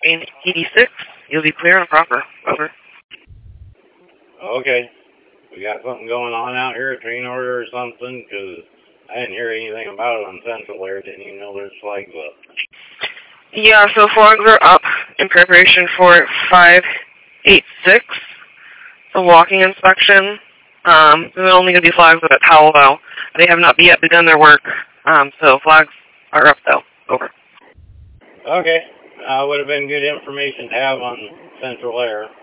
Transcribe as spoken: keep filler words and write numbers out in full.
in E D six. You'll be clear and proper. Over. Okay. We got something going on out here, a train order or something? Because I didn't hear anything about it on Central Air. Didn't even know there's flags up. Yeah, so flags are up in preparation for five eight six, the walking inspection. Um, there's only going to be flags up at Powell, though. They have not yet begun their work, um, so flags are up, though. Over. Okay. Uh, would have been good information to have on Central Air.